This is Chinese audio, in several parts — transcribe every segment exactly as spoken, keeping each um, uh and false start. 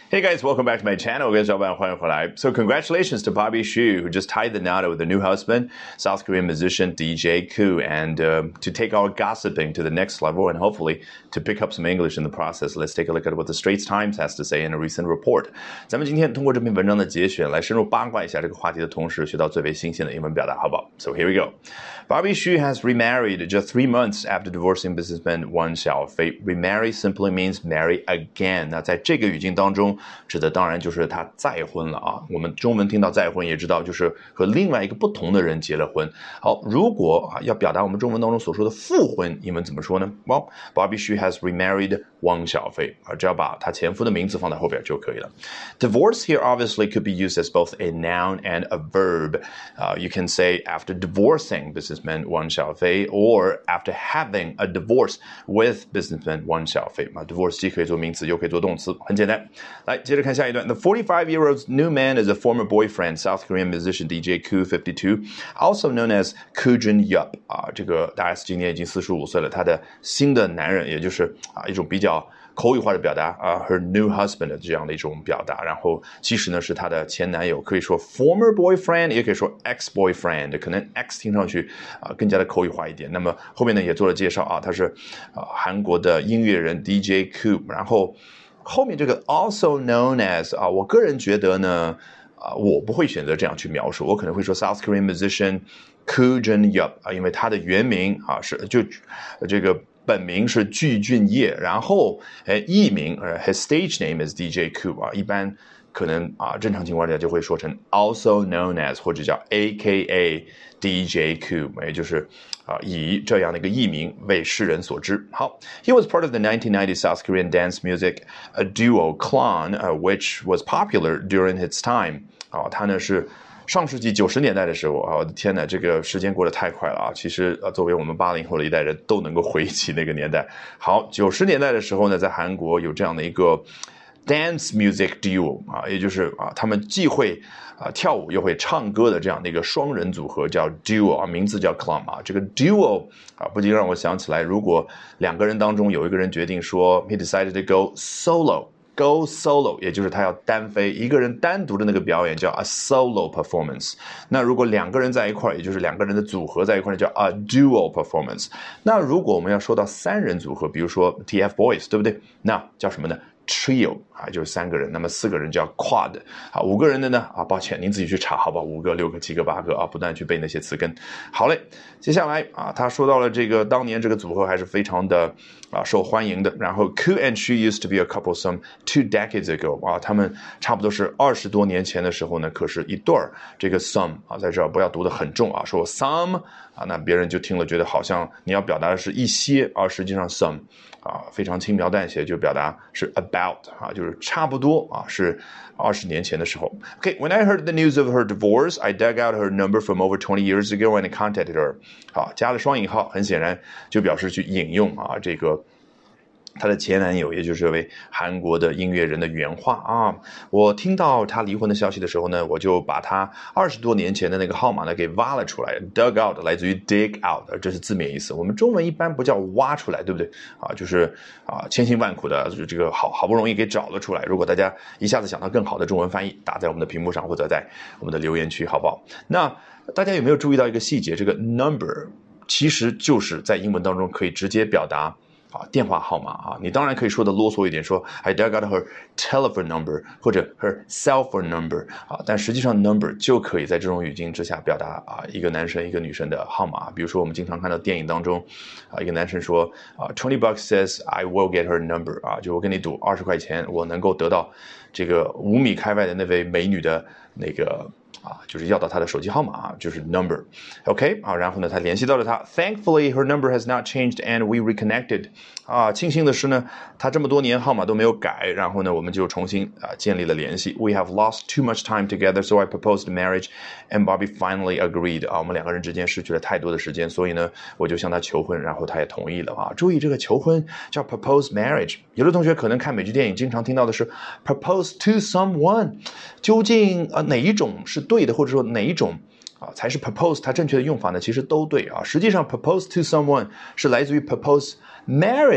Hey guys, welcome back to my channel. 各位小伙伴欢迎回来。So congratulations to Bobby Hsu, who just tied the knot with a new husband, South Korean musician D J Koo, and uh, to take our gossiping to the next level and hopefully to pick up some English in the process. Let's take a look at what the Straits Times has to say in a recent report. 咱们今天通过这篇文章的节选来深入八卦一下这个话题的同时，学到最为新鲜的英文表达，好不好？ So here we go. Bobby Hsu has remarried just three months after divorcing businessman Wang Xiaofei. Remarry simply means marry again. 那在这个语境当中，指的当然就是他再婚了啊。我们中文听到再婚也知道就是和另外一个不同的人结了婚。好，如果啊要表达我们中文当中所说的复婚，英文怎么说呢？ Well, Bobby Hsu has remarried Wang Xiaofei. 啊，只要把他前夫的名字放在后边就可以了。Divorce here obviously could be used as both a noun and a verb. Uh, you can say after divorcing businessman Wang Xiaofei or after having a divorce with businessman Wang Xiaofei. 啊 ，divorce 既可以做名词又可以做动词，很简单。来，接着看下一段。The forty-five-year-old's new man is a former boyfriend, South Korean musician D J Koo, fifty-two, also known as Koo Jun-yup. 啊，这个大 S 今年已经四十五岁了，他的新的男人，也就是啊一种比较口语化的表达啊 ，her new husband 这样的一种表达。然后其实呢是他的前男友，可以说 former boyfriend， 也可以说 ex-boyfriend， 可能 ex 听上去啊更加的口语化一点。那么后面呢也做了介绍啊，他是啊韩国的音乐人 D J Koo， 然后。后面这个 also known as 啊，我个人觉得呢，啊，我不会选择这样去描述，我可能会说 South Korean musician Koo Jun-yup 啊，因为他的原名啊是就这个本名是具俊晔，然后哎艺名呃 his stage name is D J Koo 啊，一般可能啊正常情况下就会说成 also known as 或者叫 A K A D J Koo， 也就是啊以这样的一个艺名为世人所知。好 ，He was part of the nineteen ninety South Korean dance music a duo Clan, uh, which was popular during its time. 啊，他呢是上世纪九十年代的时候啊，我的天哪，这个时间过得太快了啊！其实呃，作为我们八零后的一代人都能够回忆起那个年代。好，九十年代的时候呢，在韩国有这样的一个。Dance music duo 啊，也就是啊，他们既会啊跳舞又会唱歌的这样的一个双人组合叫 duo 啊，名字叫 Clan 啊。这个 duo 啊，不禁让我想起来，如果两个人当中有一个人决定说 he decided to go solo。Go solo， 也就是他要单飞，一个人单独的那个表演叫 a solo performance。那如果两个人在一块儿，也就是两个人的组合在一块儿，叫 a duo performance。那如果我们要说到三人组合，比如说 T F Boys， 对不对？那叫什么呢？Trio 啊，就是三个人，那么四个人叫 quad 啊，五个人的呢啊，抱歉，您自己去查好吧，五个、六个、七个、八个啊，不断去背那些词根。好嘞，接下来啊，他说到了这个当年这个组合还是非常的啊受欢迎的。然后 Koo and Hsu used to be a couple some two decades ago 啊，他们差不多是二十多年前的时候呢，可是一对儿。这个 some 啊，在这儿不要读得很重啊，说 some 啊，那别人就听了觉得好像你要表达的是一些，而实际上 some 啊非常轻描淡写就表达是 about 啊，就是差不多啊，是二十年前的时候。Okay, when I heard the news of her divorce, I dug out her number from over twenty years ago and contacted her. 好，加了双引号，很显然就表示去引用啊这个。她的前男友，也就是这位韩国的音乐人的原话啊，我听到他离婚的消息的时候呢，我就把他二十多年前的那个号码呢给挖了出来。Dug out 来自于 dig out， 这是字面意思。我们中文一般不叫挖出来，对不对啊？就是啊，千辛万苦的这个好好不容易给找了出来。如果大家一下子想到更好的中文翻译，打在我们的屏幕上或者在我们的留言区，好不好？那大家有没有注意到一个细节？这个 number 其实就是在英文当中可以直接表达。啊，电话号码啊，你当然可以说的啰嗦一点，说 I dug out her telephone number 或者 her cell phone number 啊，但实际上 number 就可以在这种语境之下表达啊一个男生一个女生的号码。比如说我们经常看到电影当中啊，一个男生说啊 twenty bucks says I will get her number 啊，就我跟你赌二十块钱，我能够得到这个五米开外的那位美女的那个。啊，就是要到他的手机号码，就是 number。OK 啊，然后呢，他联系到了他。Thankfully, her number has not changed, and we reconnected. 啊，庆幸的是呢，他这么多年号码都没有改，然后呢，我们就重新啊建立了联系。We have lost too much time together, so I proposed marriage, and Bobby finally agreed. 啊，我们两个人之间失去了太多的时间，所以呢，我就向他求婚，然后他也同意了啊。注意，这个求婚叫 propose marriage。有的同学可能看美剧电影，经常听到的是 propose to someone， 究竟啊哪一种是对的，或者说哪一种啊才是 propose 它正确的用法呢？其实都对啊。实际上 propose to someone 是来自于 propose marriage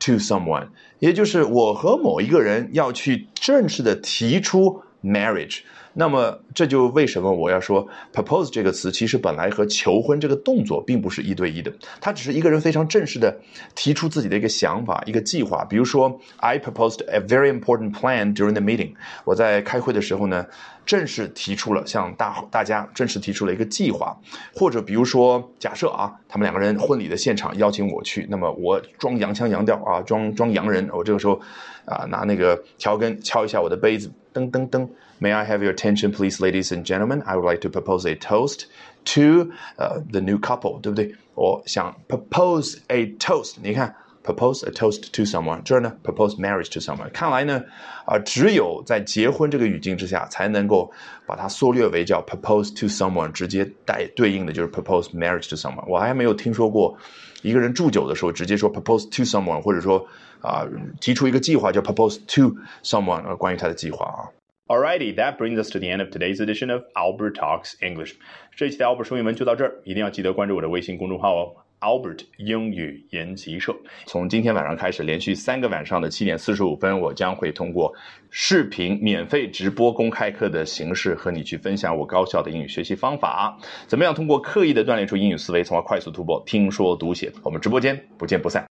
to someone， 也就是我和某一个人要去正式的提出 marriage。那么这就为什么我要说 propose 这个词其实本来和求婚这个动作并不是一对一的，它只是一个人非常正式的提出自己的一个想法一个计划。比如说 I proposed a very important plan during the meeting， 我在开会的时候呢正式提出了向大大家正式提出了一个计划。或者比如说假设啊他们两个人婚礼的现场邀请我去，那么我装洋腔洋调啊装装洋人，我这个时候啊拿那个调羹敲一下我的杯子，噔噔噔。May I have your attention, please, ladies and gentlemen? I would like to propose a toast to、uh, the new couple， 对不对？我想 propose a toast， 你看 propose a toast to someone， 这儿呢 propose marriage to someone。看来呢，啊、呃，只有在结婚这个语境之下，才能够把它缩略为叫 propose to someone， 直接带对应的就是 propose marriage to someone。我还没有听说过一个人祝酒的时候直接说 propose to someone， 或者说啊、呃、提出一个计划叫 propose to someone， 呃，关于他的计划啊。Alrighty, that brings us to the end of today's edition of Albert Talks English. 这一期的 Albert 说英文就到这儿，一定要记得关注我的微信公众号哦 ，Albert 英语研习社。从今天晚上开始，连续三个晚上的七点四十五分，我将会通过视频免费直播公开课的形式和你去分享我高效的英语学习方法，怎么样通过刻意的锻炼出英语思维，从而快速突破听说读写。我们直播间不见不散。